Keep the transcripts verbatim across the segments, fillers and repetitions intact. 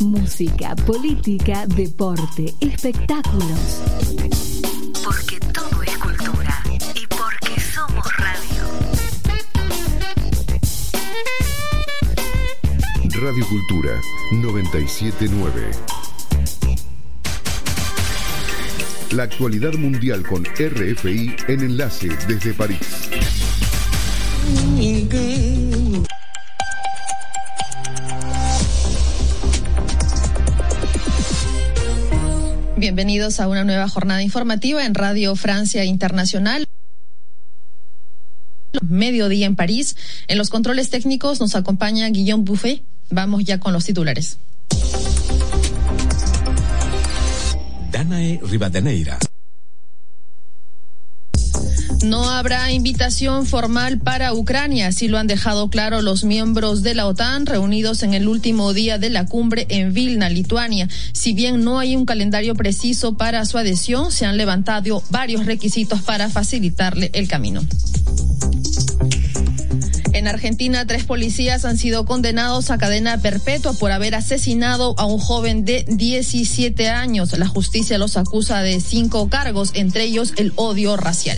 Música, política, deporte, espectáculos. Porque todo es cultura y porque somos radio. Radio Cultura noventa y siete punto nueve. La actualidad mundial con R F I en enlace desde París. Bienvenidos a una nueva jornada informativa en Radio Francia Internacional. Mediodía en París. En los controles técnicos nos acompaña Guillaume Buffet. Vamos ya con los titulares. Danae Rivadeneira. No habrá invitación formal para Ucrania, así lo han dejado claro los miembros de la OTAN reunidos en el último día de la cumbre en Vilna, Lituania. Si bien no hay un calendario preciso para su adhesión, se han levantado varios requisitos para facilitarle el camino. En Argentina, tres policías han sido condenados a cadena perpetua por haber asesinado a un joven de diecisiete años. La justicia los acusa de cinco cargos, entre ellos el odio racial.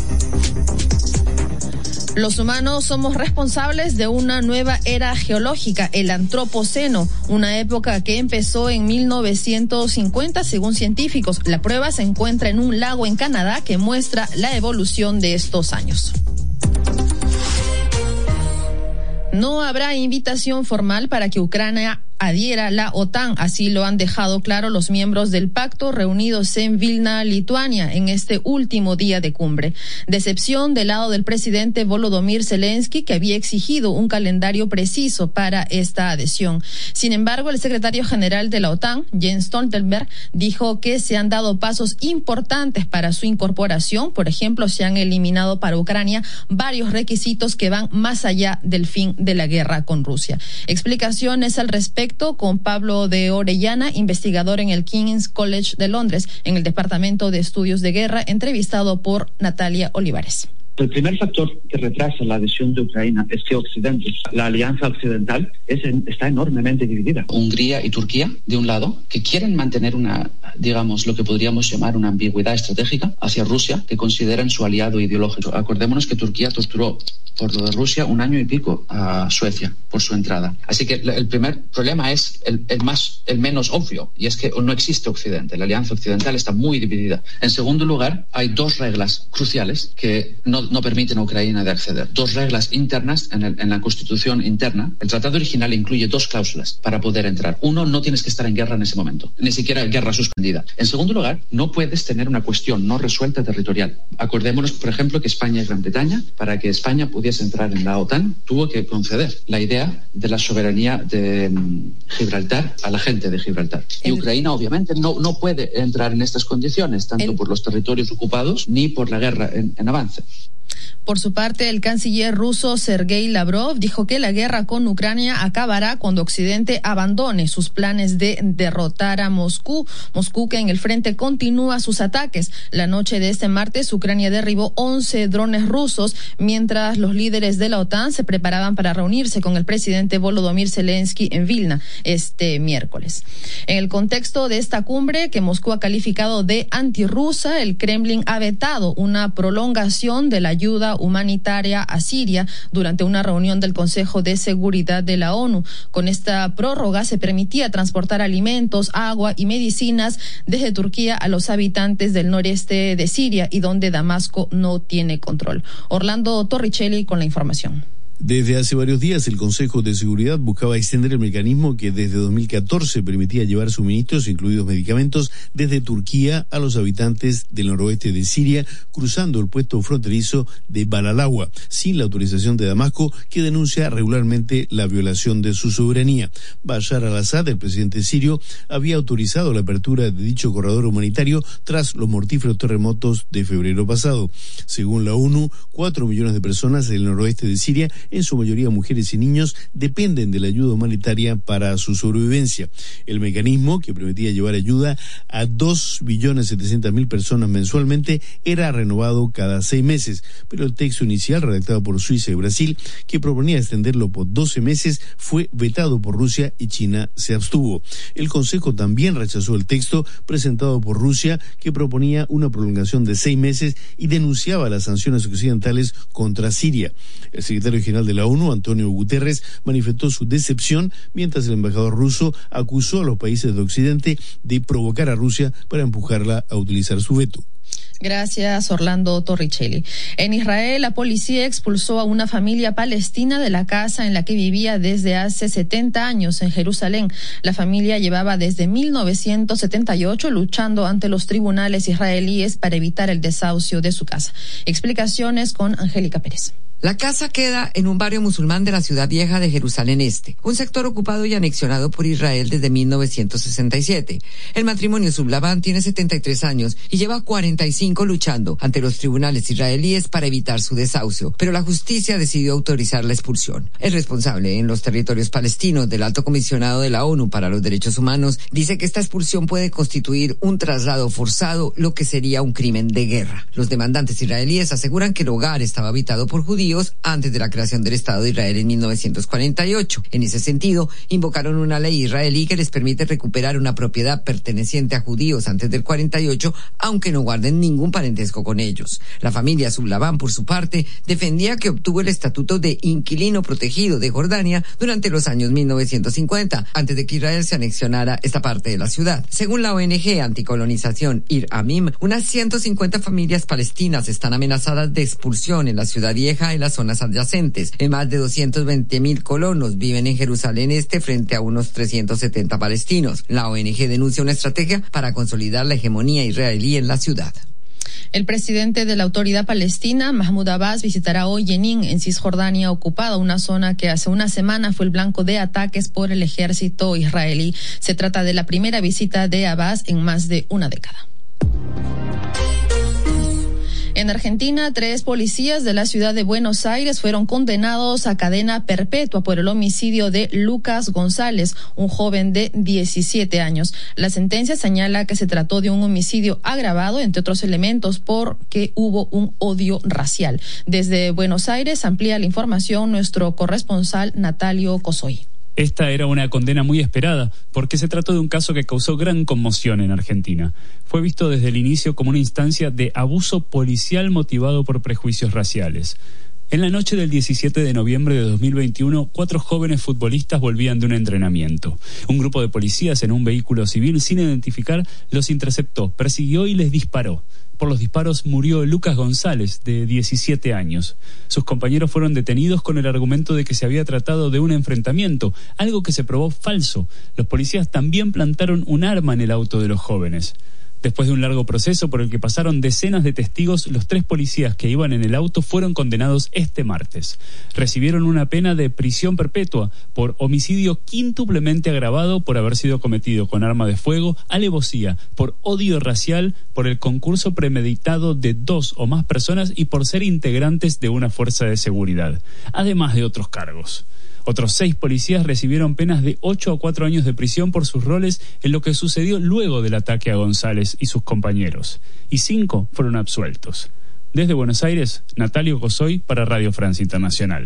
Los humanos somos responsables de una nueva era geológica, el Antropoceno, una época que empezó en mil novecientos cincuenta según científicos. La prueba se encuentra en un lago en Canadá que muestra la evolución de estos años. No habrá invitación formal para que Ucrania adhiera a la OTAN, así lo han dejado claro los miembros del pacto reunidos en Vilna, Lituania, en este último día de cumbre. Decepción del lado del presidente Volodymyr Zelensky, que había exigido un calendario preciso para esta adhesión. Sin embargo, el secretario general de la OTAN, Jens Stoltenberg, dijo que se han dado pasos importantes para su incorporación. Por ejemplo, se han eliminado para Ucrania varios requisitos que van más allá del fin de la guerra con Rusia. Explicaciones al respecto con Pablo de Orellana, investigador en el King's College de Londres, en el Departamento de Estudios de Guerra, entrevistado por Natalia Olivares. El primer factor que retrasa la adhesión de Ucrania es que Occidente, la alianza occidental, es en, está enormemente dividida. Hungría y Turquía, de un lado, que quieren mantener una, digamos, lo que podríamos llamar una ambigüedad estratégica hacia Rusia, que consideran su aliado ideológico. Acordémonos que Turquía torturó por lo de Rusia un año y pico a Suecia por su entrada. Así que el primer problema es el, el, más, el menos obvio, y es que no existe Occidente. La alianza occidental está muy dividida. En segundo lugar, hay dos reglas cruciales que no no permiten a Ucrania de acceder. Dos reglas internas en, el, en la Constitución interna. El tratado original incluye dos cláusulas para poder entrar. Uno, no tienes que estar en guerra en ese momento, ni siquiera guerra suspendida. En segundo lugar, no puedes tener una cuestión no resuelta territorial. Acordémonos, por ejemplo, que España y Gran Bretaña, para que España pudiese entrar en la OTAN, tuvo que conceder la idea de la soberanía de um, Gibraltar a la gente de Gibraltar. Y el... Ucrania, obviamente, no, no puede entrar en estas condiciones, tanto el... por los territorios ocupados ni por la guerra en, en avance. Por su parte, el canciller ruso Sergei Lavrov dijo que la guerra con Ucrania acabará cuando Occidente abandone sus planes de derrotar a Moscú. Moscú, que en el frente continúa sus ataques. La noche de este martes, Ucrania derribó once drones rusos, mientras los líderes de la OTAN se preparaban para reunirse con el presidente Volodymyr Zelensky en Vilna este miércoles. En el contexto de esta cumbre, que Moscú ha calificado de antirrusa, el Kremlin ha vetado una prolongación de la ayuda humanitaria a Siria durante una reunión del Consejo de Seguridad de la ONU. Con esta prórroga se permitía transportar alimentos, agua y medicinas desde Turquía a los habitantes del noreste de Siria y donde Damasco no tiene control. Orlando Torricelli con la información. Desde hace varios días, el Consejo de Seguridad buscaba extender el mecanismo que desde dos mil catorce permitía llevar suministros, incluidos medicamentos, desde Turquía a los habitantes del noroeste de Siria, cruzando el puesto fronterizo de Balalawa, sin la autorización de Damasco, que denuncia regularmente la violación de su soberanía. Bashar al-Assad, el presidente sirio, había autorizado la apertura de dicho corredor humanitario tras los mortíferos terremotos de febrero pasado. Según la ONU, cuatro millones de personas en el noroeste de Siria en su mayoría mujeres y niños, dependen de la ayuda humanitaria para su sobrevivencia. El mecanismo, que permitía llevar ayuda a dos millones setecientas mil personas mensualmente, era renovado cada seis meses, pero el texto inicial, redactado por Suiza y Brasil, que proponía extenderlo por doce meses, fue vetado por Rusia y China se abstuvo. El Consejo también rechazó el texto presentado por Rusia, que proponía una prolongación de seis meses y denunciaba las sanciones occidentales contra Siria. El secretario general de la ONU, Antonio Guterres, manifestó su decepción, mientras el embajador ruso acusó a los países de Occidente de provocar a Rusia para empujarla a utilizar su veto. Gracias, Orlando Torricelli. En Israel, la policía expulsó a una familia palestina de la casa en la que vivía desde hace setenta años en Jerusalén. La familia llevaba desde mil novecientos setenta y ocho luchando ante los tribunales israelíes para evitar el desahucio de su casa. Explicaciones con Angélica Pérez. La casa queda en un barrio musulmán de la ciudad vieja de Jerusalén Este, un sector ocupado y anexionado por Israel desde mil novecientos sesenta y siete. El matrimonio Sublaban tiene setenta y tres años y lleva cuarenta y cinco luchando ante los tribunales israelíes para evitar su desahucio, pero la justicia decidió autorizar la expulsión. El responsable en los territorios palestinos del Alto Comisionado de la ONU para los Derechos Humanos dice que esta expulsión puede constituir un traslado forzado, lo que sería un crimen de guerra. Los demandantes israelíes aseguran que el hogar estaba habitado por judíos antes de la creación del Estado de Israel en mil novecientos cuarenta y ocho. En ese sentido, invocaron una ley israelí que les permite recuperar una propiedad perteneciente a judíos antes del cuarenta y ocho, aunque no guarden ningún parentesco con ellos. La familia Sublaban, por su parte, defendía que obtuvo el estatuto de inquilino protegido de Jordania durante los años mil novecientos cincuenta, antes de que Israel se anexionara esta parte de la ciudad. Según la O N G anticolonización Ir Amim, unas ciento cincuenta familias palestinas están amenazadas de expulsión en la ciudad vieja y las zonas adyacentes. En más de doscientos veinte mil colonos viven en Jerusalén Este frente a unos trescientos setenta palestinos. La O N G denuncia una estrategia para consolidar la hegemonía israelí en la ciudad. El presidente de la Autoridad Palestina, Mahmoud Abbas, visitará hoy Jenin, en Cisjordania ocupada, una zona que hace una semana fue el blanco de ataques por el ejército israelí. Se trata de la primera visita de Abbas en más de una década. En Argentina, tres policías de la ciudad de Buenos Aires fueron condenados a cadena perpetua por el homicidio de Lucas González, un joven de diecisiete años. La sentencia señala que se trató de un homicidio agravado, entre otros elementos, porque hubo un odio racial. Desde Buenos Aires amplía la información nuestro corresponsal Natalio Cosoy. Esta era una condena muy esperada, porque se trató de un caso que causó gran conmoción en Argentina. Fue visto desde el inicio como una instancia de abuso policial motivado por prejuicios raciales. En la noche del diecisiete de noviembre de dos mil veintiuno, cuatro jóvenes futbolistas volvían de un entrenamiento. Un grupo de policías en un vehículo civil sin identificar los interceptó, persiguió y les disparó. Por los disparos murió Lucas González, de diecisiete años. Sus compañeros fueron detenidos con el argumento de que se había tratado de un enfrentamiento, algo que se probó falso. Los policías también plantaron un arma en el auto de los jóvenes. Después de un largo proceso por el que pasaron decenas de testigos, los tres policías que iban en el auto fueron condenados este martes. Recibieron una pena de prisión perpetua por homicidio quíntuplemente agravado por haber sido cometido con arma de fuego, alevosía, por odio racial, por el concurso premeditado de dos o más personas y por ser integrantes de una fuerza de seguridad, además de otros cargos. Otros seis policías recibieron penas de ocho a cuatro años de prisión por sus roles en lo que sucedió luego del ataque a González y sus compañeros, y cinco fueron absueltos. Desde Buenos Aires, Natalio Cosoy para Radio Francia Internacional.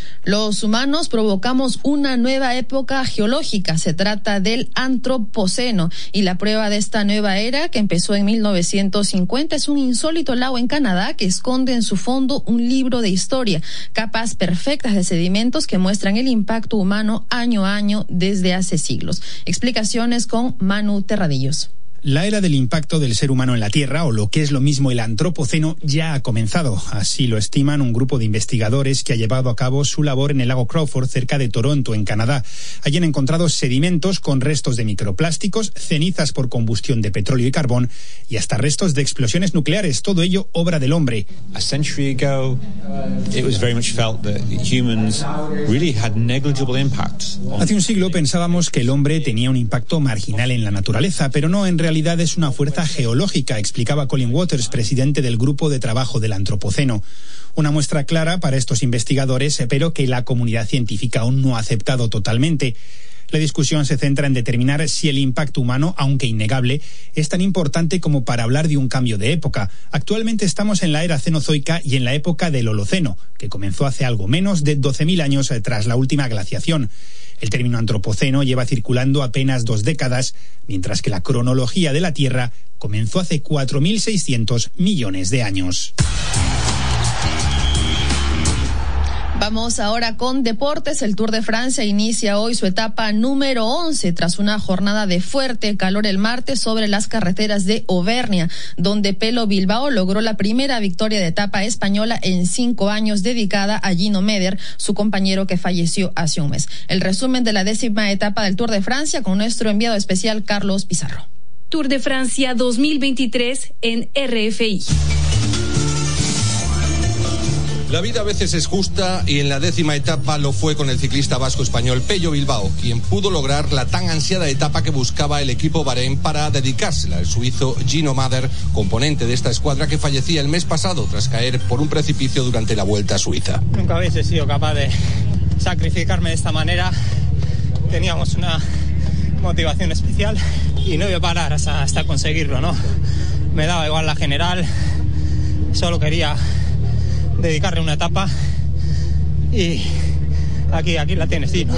Los humanos provocamos una nueva época geológica. Se trata del Antropoceno y la prueba de esta nueva era, que empezó en mil novecientos cincuenta, es un insólito lago en Canadá que esconde en su fondo un libro de historia, capas perfectas de sedimentos que muestran el impacto humano año a año desde hace siglos. Explicaciones con Manu Terradillos. La era del impacto del ser humano en la Tierra, o lo que es lo mismo el Antropoceno, ya ha comenzado. Así lo estiman un grupo de investigadores que ha llevado a cabo su labor en el lago Crawford, cerca de Toronto, en Canadá. Allí han encontrado sedimentos con restos de microplásticos, cenizas por combustión de petróleo y carbón y hasta restos de explosiones nucleares, todo ello obra del hombre. A century ago, it was very much felt that humans really had negligible impacts. Hace un siglo pensábamos que el hombre tenía un impacto marginal en la naturaleza, pero no en realidad. realidad es una fuerza geológica, explicaba Colin Waters, presidente del Grupo de Trabajo del Antropoceno. Una muestra clara para estos investigadores, pero que la comunidad científica aún no ha aceptado totalmente. La discusión se centra en determinar si el impacto humano, aunque innegable, es tan importante como para hablar de un cambio de época. Actualmente estamos en la era cenozoica y en la época del Holoceno, que comenzó hace algo menos de doce mil años tras la última glaciación. El término antropoceno lleva circulando apenas dos décadas, mientras que la cronología de la Tierra comenzó hace cuatro mil seiscientos millones de años. Vamos ahora con deportes. El Tour de Francia inicia hoy su etapa número once tras una jornada de fuerte calor el martes sobre las carreteras de Auvernia, donde Pello Bilbao logró la primera victoria de etapa española en cinco años, dedicada a Gino Meder, su compañero que falleció hace un mes. El resumen de la décima etapa del Tour de Francia con nuestro enviado especial Carlos Pizarro. Tour de Francia dos mil veintitrés en R F I. La vida a veces es justa y en la décima etapa lo fue con el ciclista vasco-español Pello Bilbao, quien pudo lograr la tan ansiada etapa que buscaba el equipo Bahrein para dedicársela al suizo Gino Meder, componente de esta escuadra que fallecía el mes pasado tras caer por un precipicio durante la Vuelta a Suiza. Nunca hubiese sido capaz de sacrificarme de esta manera. Teníamos una motivación especial y no iba a parar hasta, hasta conseguirlo, ¿no? Me daba igual la general, solo quería dedicarle una etapa y aquí, aquí la tienes, sí, ¿no?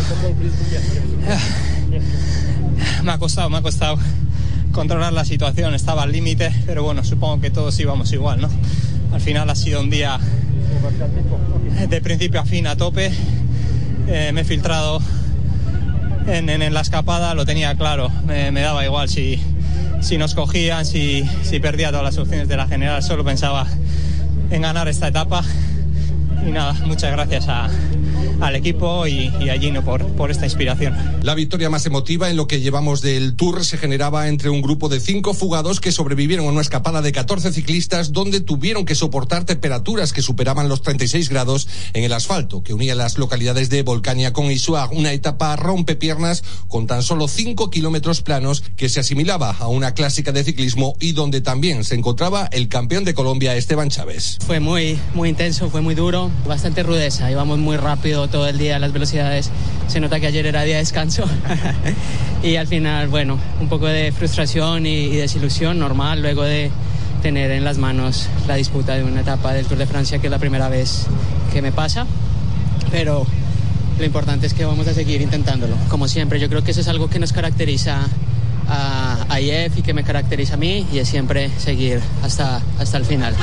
Me ha costado, me ha costado controlar la situación, estaba al límite, pero bueno, supongo que todos íbamos igual, ¿no? Al final ha sido un día de principio a fin a tope, eh, me he filtrado en, en, en la escapada, lo tenía claro, me, me daba igual si, si nos cogían, si, si perdía todas las opciones de la general, solo pensaba en ganar esta etapa y nada, muchas gracias a, al equipo y, y a Gino por, por esta inspiración. La victoria más emotiva en lo que llevamos del Tour se generaba entre un grupo de cinco fugados que sobrevivieron a una escapada de catorce ciclistas donde tuvieron que soportar temperaturas que superaban los treinta y seis grados en el asfalto que unía las localidades de Volcania con Issoire, una etapa rompepiernas con tan solo cinco kilómetros planos que se asimilaba a una clásica de ciclismo y donde también se encontraba el campeón de Colombia Esteban Chávez. Fue muy, muy intenso, fue muy duro, bastante rudeza, íbamos muy rápido todo el día, las velocidades, se nota que ayer era día de descanso y al final, bueno, un poco de frustración y, y desilusión normal luego de tener en las manos la disputa de una etapa del Tour de Francia, que es la primera vez que me pasa, pero lo importante es que vamos a seguir intentándolo, como siempre. Yo creo que eso es algo que nos caracteriza a, a I F y que me caracteriza a mí, y es siempre seguir hasta, hasta el final.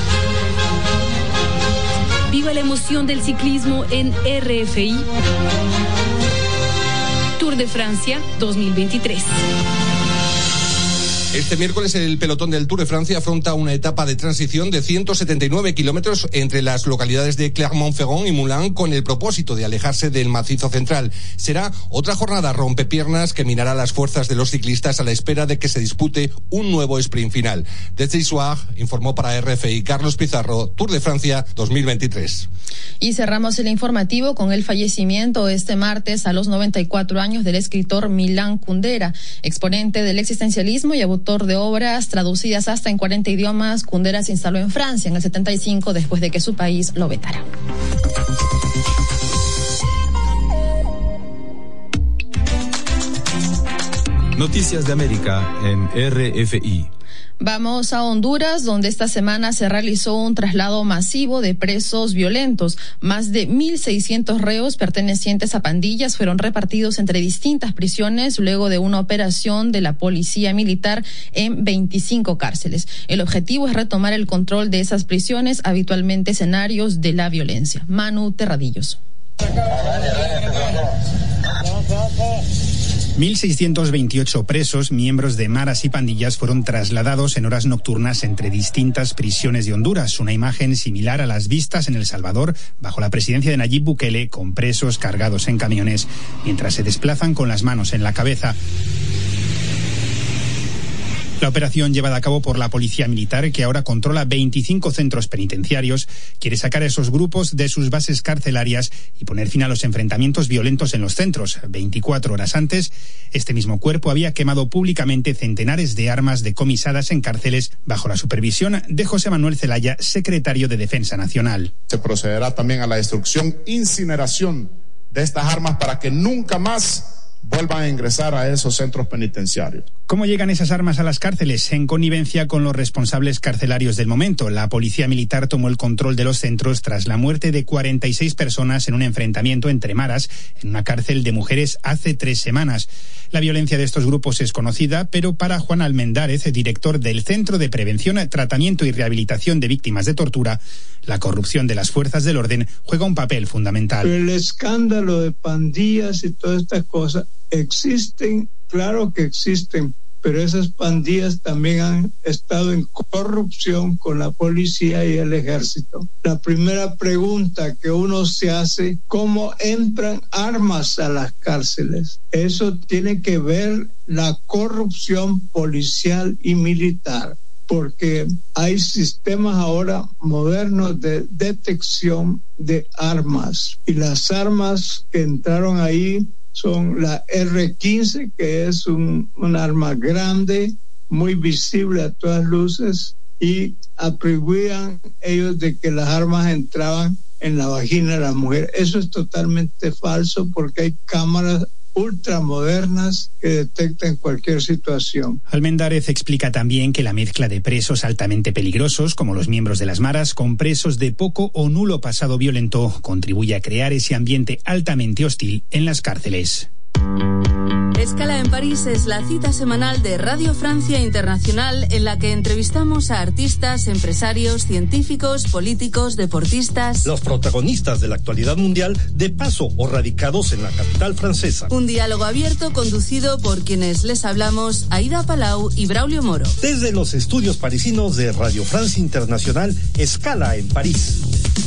Viva la emoción del ciclismo en R F I. Tour de Francia dos mil veintitrés. Este miércoles el pelotón del Tour de Francia afronta una etapa de transición de ciento setenta y nueve kilómetros entre las localidades de Clermont-Ferrand y Moulins con el propósito de alejarse del macizo central. Será otra jornada rompepiernas que minará las fuerzas de los ciclistas a la espera de que se dispute un nuevo sprint final. Desde Issoire, informó para R F I Carlos Pizarro, Tour de Francia dos mil veintitrés. Y cerramos el informativo con el fallecimiento este martes a los noventa y cuatro años del escritor Milan Kundera, exponente del existencialismo y autor de obras traducidas hasta en cuarenta idiomas. Kundera se instaló en Francia en el setenta y cinco después de que su país lo vetara. Noticias de América en R F I. Vamos a Honduras, donde esta semana se realizó un traslado masivo de presos violentos. Más de mil seiscientos reos pertenecientes a pandillas fueron repartidos entre distintas prisiones luego de una operación de la policía militar en veinticinco cárceles. El objetivo es retomar el control de esas prisiones, habitualmente escenarios de la violencia. Manu Terradillos. mil seiscientos veintiocho presos, miembros de maras y pandillas, fueron trasladados en horas nocturnas entre distintas prisiones de Honduras. Una imagen similar a las vistas en El Salvador bajo la presidencia de Nayib Bukele, con presos cargados en camiones mientras se desplazan con las manos en la cabeza. La operación llevada a cabo por la Policía Militar, que ahora controla veinticinco centros penitenciarios, quiere sacar a esos grupos de sus bases carcelarias y poner fin a los enfrentamientos violentos en los centros. veinticuatro horas antes, este mismo cuerpo había quemado públicamente centenares de armas decomisadas en cárceles bajo la supervisión de José Manuel Zelaya, secretario de Defensa Nacional. Se procederá también a la destrucción, incineración de estas armas para que nunca más vuelvan a ingresar a esos centros penitenciarios. ¿Cómo llegan esas armas a las cárceles? En connivencia con los responsables carcelarios del momento. La Policía Militar tomó el control de los centros tras la muerte de cuarenta y seis personas en un enfrentamiento entre maras en una cárcel de mujeres hace tres semanas. La violencia de estos grupos es conocida, pero para Juan Almendarez, director del Centro de Prevención, Tratamiento y Rehabilitación de Víctimas de Tortura, la corrupción de las fuerzas del orden juega un papel fundamental. El escándalo de pandillas y todas estas cosas existen, claro que existen, pero esas pandillas también han estado en corrupción con la policía y el ejército. La primera pregunta que uno se hace, ¿cómo entran armas a las cárceles? Eso tiene que ver la corrupción policial y militar, porque hay sistemas ahora modernos de detección de armas, y las armas que entraron ahí son la erre quince, que es un, un arma grande, muy visible a todas luces, y atribuían ellos de que las armas entraban en la vagina de la mujer. Eso es totalmente falso, porque hay cámaras ultramodernas que detectan cualquier situación. Almendarez explica también que la mezcla de presos altamente peligrosos, como los miembros de las maras, con presos de poco o nulo pasado violento, contribuye a crear ese ambiente altamente hostil en las cárceles. Escala en París es la cita semanal de Radio Francia Internacional, en la que entrevistamos a artistas, empresarios, científicos, políticos, deportistas. Los protagonistas de la actualidad mundial, de paso o radicados en la capital francesa. Un diálogo abierto conducido por quienes les hablamos, Aida Palau y Braulio Moro. Desde los estudios parisinos de Radio Francia Internacional, Escala en París.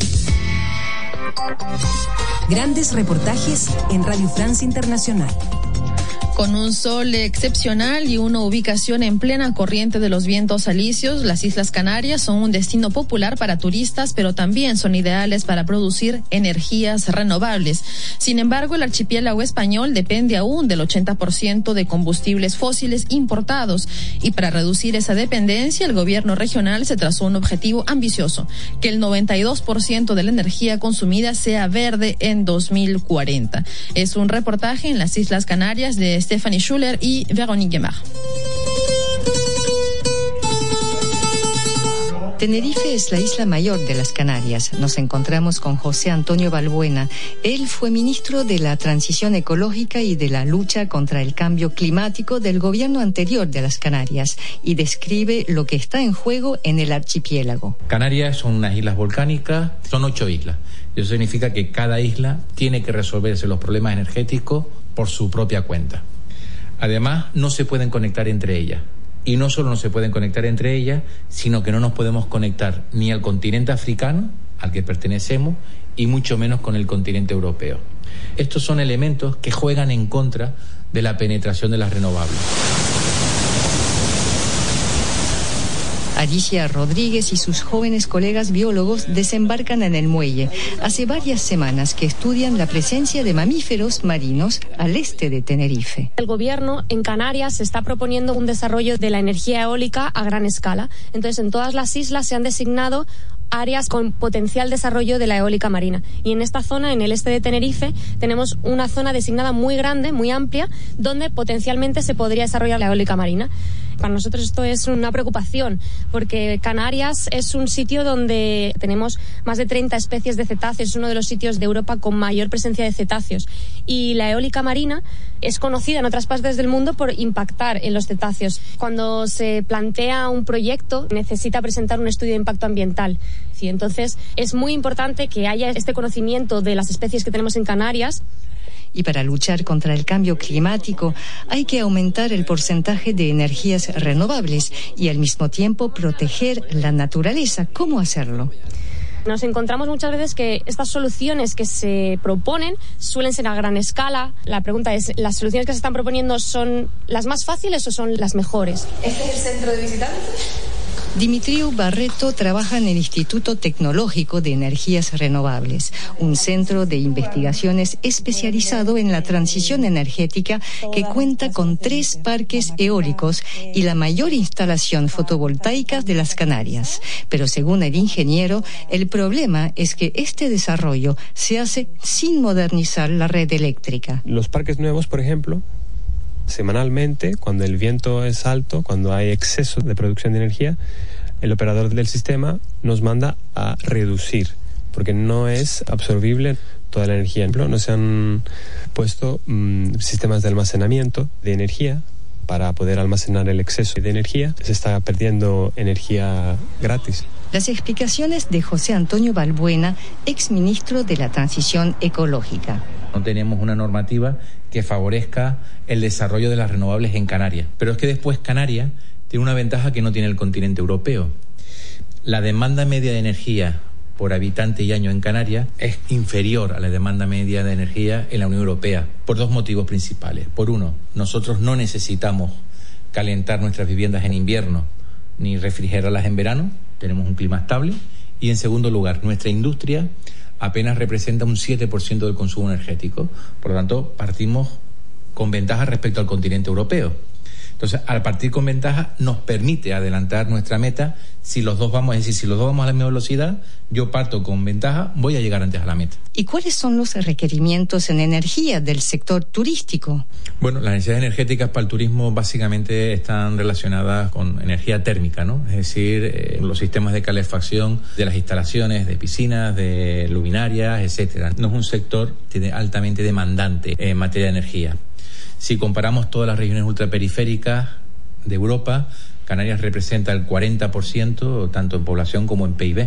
Grandes reportajes en Radio Francia Internacional. Con un sol excepcional y una ubicación en plena corriente de los vientos alisios, las Islas Canarias son un destino popular para turistas, pero también son ideales para producir energías renovables. Sin embargo, el archipiélago español depende aún del ochenta por ciento de combustibles fósiles importados, y para reducir esa dependencia, el gobierno regional se trazó un objetivo ambicioso: que el noventa y dos por ciento de la energía consumida sea verde en dos mil cuarenta. Es un reportaje en las Islas Canarias de Stephanie Schuller y Véronique Guémard. Tenerife es la isla mayor de las Canarias. Nos encontramos con José Antonio Balbuena. Él fue ministro de la Transición Ecológica y de la lucha contra el cambio climático del gobierno anterior de las Canarias, y describe lo que está en juego en el archipiélago. Canarias son unas islas volcánicas, son ocho islas. Eso significa que cada isla tiene que resolverse los problemas energéticos por su propia cuenta. Además, no se pueden conectar entre ellas. Y no solo no se pueden conectar entre ellas, sino que no nos podemos conectar ni al continente africano, al que pertenecemos, y mucho menos con el continente europeo. Estos son elementos que juegan en contra de la penetración de las renovables. Alicia Rodríguez y sus jóvenes colegas biólogos desembarcan en el muelle. Hace varias semanas que estudian la presencia de mamíferos marinos al este de Tenerife. El gobierno en Canarias está proponiendo un desarrollo de la energía eólica a gran escala. Entonces, en todas las islas se han designado áreas con potencial desarrollo de la eólica marina. Y en esta zona, en el este de Tenerife, tenemos una zona designada muy grande, muy amplia, donde potencialmente se podría desarrollar la eólica marina. Para nosotros esto es una preocupación, porque Canarias es un sitio donde tenemos más de treinta especies de cetáceos, es uno de los sitios de Europa con mayor presencia de cetáceos. Y la eólica marina es conocida en otras partes del mundo por impactar en los cetáceos. Cuando se plantea un proyecto, necesita presentar un estudio de impacto ambiental. Y entonces es muy importante que haya este conocimiento de las especies que tenemos en Canarias. Y para luchar contra el cambio climático hay que aumentar el porcentaje de energías renovables y al mismo tiempo proteger la naturaleza. ¿Cómo hacerlo? Nos encontramos muchas veces que estas soluciones que se proponen suelen ser a gran escala. La pregunta es, ¿las soluciones que se están proponiendo son las más fáciles o son las mejores? ¿Este es el centro de visitantes? Dimitriu Barreto trabaja en el Instituto Tecnológico de Energías Renovables, un centro de investigaciones especializado en la transición energética que cuenta con tres parques eólicos y la mayor instalación fotovoltaica de las Canarias. Pero según el ingeniero, el problema es que este desarrollo se hace sin modernizar la red eléctrica. Los parques nuevos, por ejemplo, semanalmente, cuando el viento es alto, cuando hay exceso de producción de energía, el operador del sistema nos manda a reducir, porque no es absorbible toda la energía. No se han puesto mmm, sistemas de almacenamiento de energía para poder almacenar el exceso de energía. Se está perdiendo energía gratis. Las explicaciones de José Antonio Balbuena, exministro de la Transición Ecológica. No tenemos una normativa que favorezca el desarrollo de las renovables en Canarias. Pero es que después Canarias tiene una ventaja que no tiene el continente europeo. La demanda media de energía por habitante y año en Canarias es inferior a la demanda media de energía en la Unión Europea, por dos motivos principales. Por uno, nosotros no necesitamos calentar nuestras viviendas en invierno ni refrigerarlas en verano, tenemos un clima estable. Y en segundo lugar, nuestra industria apenas representa un siete por ciento del consumo energético. Por lo tanto, partimos con ventaja respecto al continente europeo. Entonces, al partir con ventaja, nos permite adelantar nuestra meta. Si los dos vamos, es decir, si los dos vamos a la misma velocidad, yo parto con ventaja, voy a llegar antes a la meta. ¿Y cuáles son los requerimientos en energía del sector turístico? Bueno, las necesidades energéticas para el turismo básicamente están relacionadas con energía térmica, ¿no? Es decir, eh, los sistemas de calefacción de las instalaciones, de piscinas, de luminarias, etcétera. No es un sector altamente demandante en materia de energía. Si comparamos todas las regiones ultraperiféricas de Europa, Canarias representa el cuarenta por ciento, tanto en población como en P I B.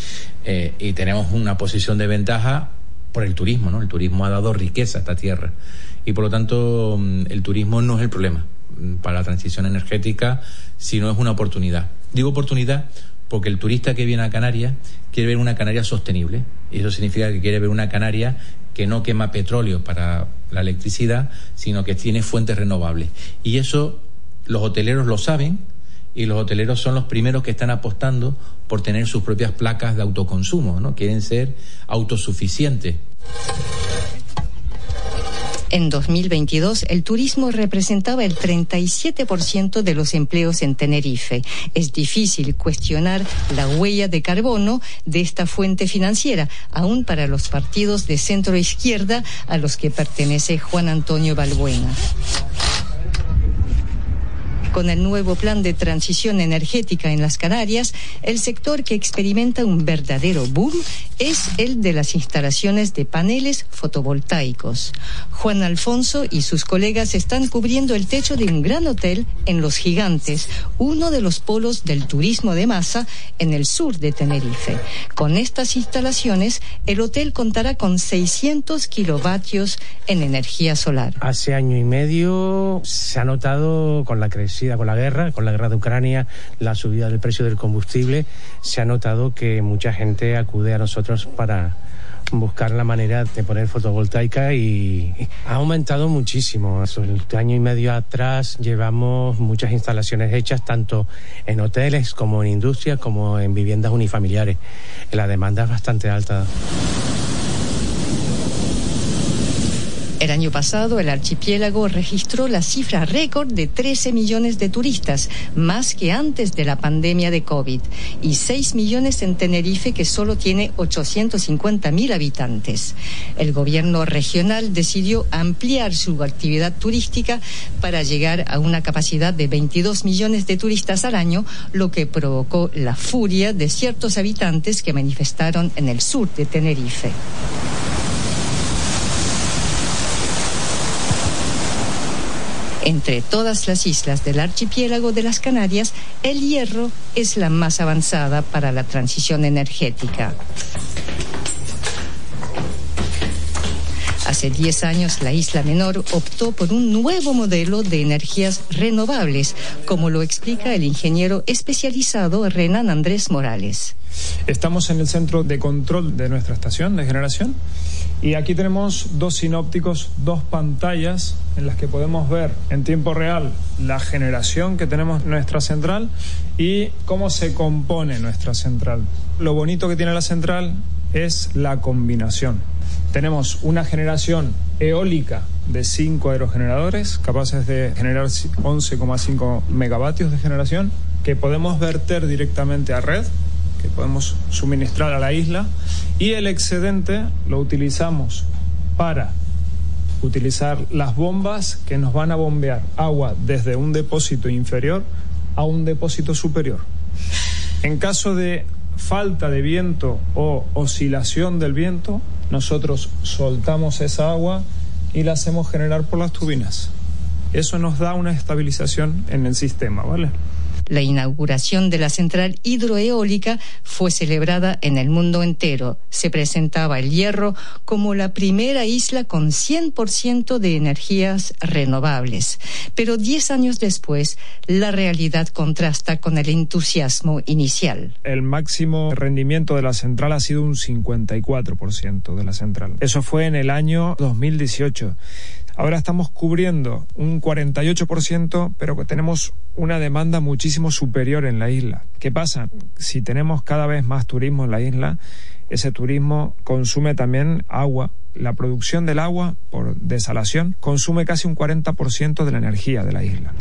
Eh, y tenemos una posición de ventaja por el turismo, ¿no? El turismo ha dado riqueza a esta tierra. Y por lo tanto, el turismo no es el problema para la transición energética, sino es una oportunidad. Digo oportunidad porque el turista que viene a Canarias quiere ver una Canarias sostenible. Y eso significa que quiere ver una Canarias que no quema petróleo para la electricidad, sino que tiene fuentes renovables. Y eso los hoteleros lo saben, y los hoteleros son los primeros que están apostando por tener sus propias placas de autoconsumo, ¿no? Quieren ser autosuficientes. En dos mil veintidós, el turismo representaba el treinta y siete por ciento de los empleos en Tenerife. Es difícil cuestionar la huella de carbono de esta fuente financiera, aún para los partidos de centro-izquierda a los que pertenece Juan Antonio Balbuena. Con el nuevo plan de transición energética en las Canarias, el sector que experimenta un verdadero boom es el de las instalaciones de paneles fotovoltaicos. Juan Alfonso y sus colegas están cubriendo el techo de un gran hotel en Los Gigantes, uno de los polos del turismo de masa en el sur de Tenerife. Con estas instalaciones, el hotel contará con seiscientos kilovatios en energía solar. Hace año y medio se ha notado con la crecida con la guerra, con la guerra de Ucrania, la subida del precio del combustible, se ha notado que mucha gente acude a nosotros para buscar la manera de poner fotovoltaica y ha aumentado muchísimo. El año y medio atrás llevamos muchas instalaciones hechas tanto en hoteles como en industrias como en viviendas unifamiliares. La demanda es bastante alta. El año pasado, el archipiélago registró la cifra récord de trece millones de turistas, más que antes de la pandemia de COVID, y seis millones en Tenerife, que solo tiene ochocientos cincuenta mil habitantes. El gobierno regional decidió ampliar su actividad turística para llegar a una capacidad de veintidós millones de turistas al año, lo que provocó la furia de ciertos habitantes que manifestaron en el sur de Tenerife. Entre todas las islas del archipiélago de las Canarias, El Hierro es la más avanzada para la transición energética. Hace diez años, la Isla Menor optó por un nuevo modelo de energías renovables, como lo explica el ingeniero especializado Renan Andrés Morales. Estamos en el centro de control de nuestra estación de generación y aquí tenemos dos sinópticos, dos pantallas en las que podemos ver en tiempo real la generación que tenemos en nuestra central y cómo se compone nuestra central. Lo bonito que tiene la central es la combinación. Tenemos una generación eólica de cinco aerogeneradores capaces de generar once coma cinco megavatios de generación que podemos verter directamente a red, que podemos suministrar a la isla, y el excedente lo utilizamos para utilizar las bombas que nos van a bombear agua desde un depósito inferior a un depósito superior. En caso de falta de viento o oscilación del viento, nosotros soltamos esa agua y la hacemos generar por las turbinas. Eso nos da una estabilización en el sistema, ¿vale? La inauguración de la central hidroeólica fue celebrada en el mundo entero. Se presentaba El Hierro como la primera isla con cien por ciento de energías renovables. Pero diez años después, la realidad contrasta con el entusiasmo inicial. El máximo rendimiento de la central ha sido un cincuenta y cuatro por ciento de la central. Eso fue en el año dos mil dieciocho. Ahora estamos cubriendo un cuarenta y ocho por ciento, pero tenemos una demanda muchísimo superior en la isla. ¿Qué pasa? Si tenemos cada vez más turismo en la isla, ese turismo consume también agua. La producción del agua por desalación consume casi un cuarenta por ciento de la energía de la isla.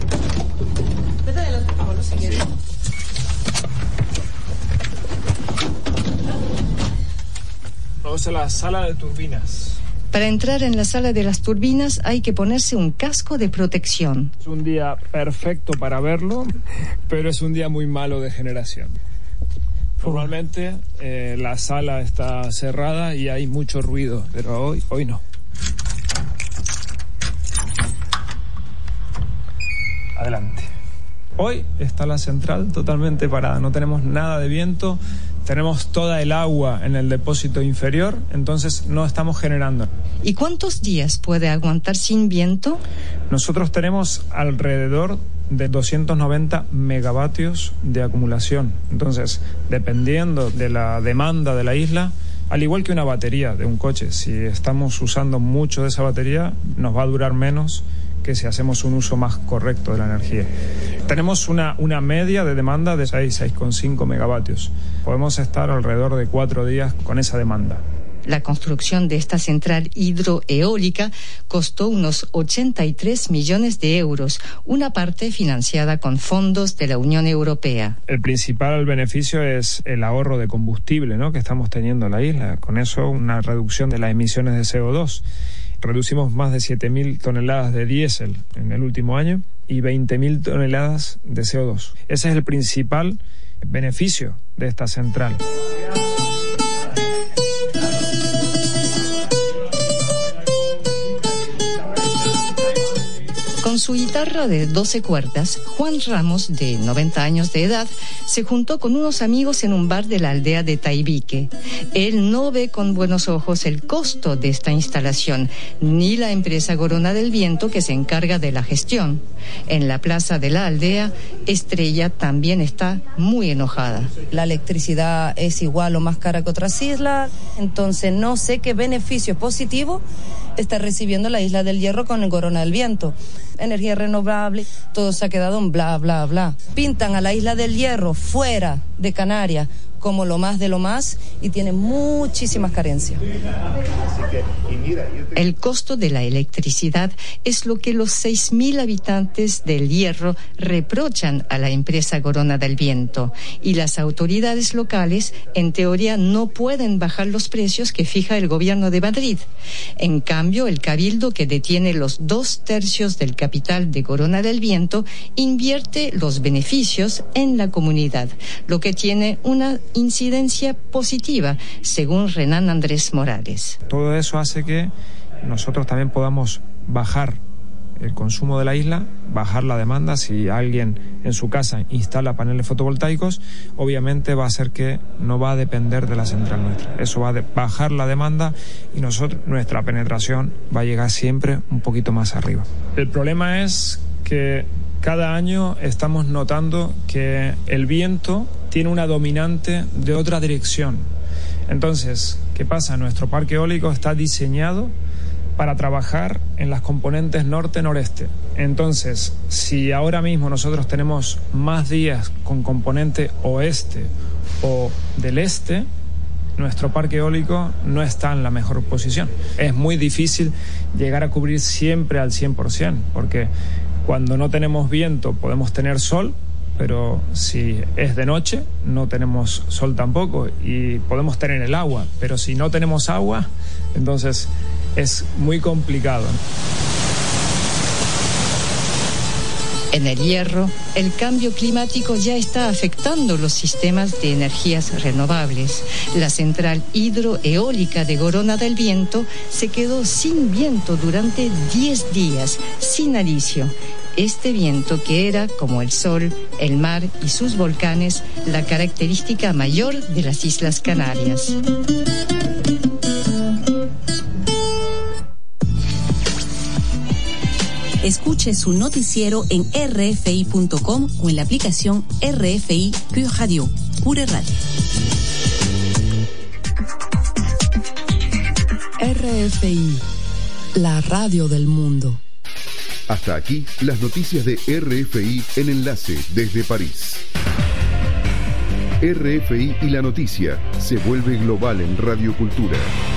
Vamos a la sala de turbinas. Para entrar en la sala de las turbinas hay que ponerse un casco de protección. Es un día perfecto para verlo, pero es un día muy malo de generación. Normalmente eh, la sala está cerrada y hay mucho ruido, pero hoy, hoy no. Adelante. Hoy está la central totalmente parada, no tenemos nada de viento. Tenemos toda el agua en el depósito inferior, entonces no estamos generando. ¿Y cuántos días puede aguantar sin viento? Nosotros tenemos alrededor de doscientos noventa megavatios de acumulación. Entonces, dependiendo de la demanda de la isla, al igual que una batería de un coche, si estamos usando mucho de esa batería, nos va a durar menos que si hacemos un uso más correcto de la energía. Tenemos una, una media de demanda de seis, seis coma cinco megavatios. Podemos estar alrededor de cuatro días con esa demanda. La construcción de esta central hidroeólica costó unos ochenta y tres millones de euros, una parte financiada con fondos de la Unión Europea. El principal beneficio es el ahorro de combustible, ¿no?, que estamos teniendo en la isla. Con eso, una reducción de las emisiones de C O dos. Reducimos más de siete mil toneladas de diésel en el último año y veinte mil toneladas de C O dos. Ese es el principal beneficio de esta central. Con su guitarra de doce cuerdas, Juan Ramos, de noventa años de edad, se juntó con unos amigos en un bar de la aldea de Taibique. Él no ve con buenos ojos el costo de esta instalación, ni la empresa Corona del Viento que se encarga de la gestión. En la plaza de la aldea, Estrella también está muy enojada. La electricidad es igual o más cara que otras islas, entonces no sé qué beneficio positivo está recibiendo la isla del Hierro con el Corona del Viento. Energía renovable, todo se ha quedado en bla, bla, bla. Pintan a la isla del Hierro fuera de Canarias como lo más de lo más y tiene muchísimas carencias. El costo de la electricidad es lo que los seis mil habitantes del Hierro reprochan a la empresa Corona del Viento, y las autoridades locales en teoría no pueden bajar los precios que fija el gobierno de Madrid. En cambio, el Cabildo, que detiene los dos tercios del capital de Corona del Viento, invierte los beneficios en la comunidad, lo que tiene una incidencia positiva, según Renan Andrés Morales. Todo eso hace que nosotros también podamos bajar el consumo de la isla, bajar la demanda. Si alguien en su casa instala paneles fotovoltaicos, obviamente va a ser que no va a depender de la central nuestra. Eso va a bajar la demanda y nosotros, nuestra penetración va a llegar siempre un poquito más arriba. El problema es que cada año estamos notando que el viento tiene una dominante de otra dirección. Entonces, ¿qué pasa? Nuestro parque eólico está diseñado para trabajar en las componentes norte-noreste. Entonces, si ahora mismo nosotros tenemos más días con componente oeste o del este, nuestro parque eólico no está en la mejor posición. Es muy difícil llegar a cubrir siempre al cien por ciento, porque cuando no tenemos viento podemos tener sol, pero si es de noche no tenemos sol tampoco, y podemos tener el agua, pero si no tenemos agua, entonces es muy complicado. En el Hierro, el cambio climático ya está afectando los sistemas de energías renovables. La central hidroeólica de Gorona del Viento se quedó sin viento durante diez días, sin alicio. Este viento, que era, como el sol, el mar y sus volcanes, la característica mayor de las Islas Canarias. Escuche su noticiero en erre efe i punto com o en la aplicación R F I Pure Radio, Pure Radio. R F I, la radio del mundo. Hasta aquí las noticias de R F I en enlace desde París. R F I y la noticia se vuelve global en Radio Cultura.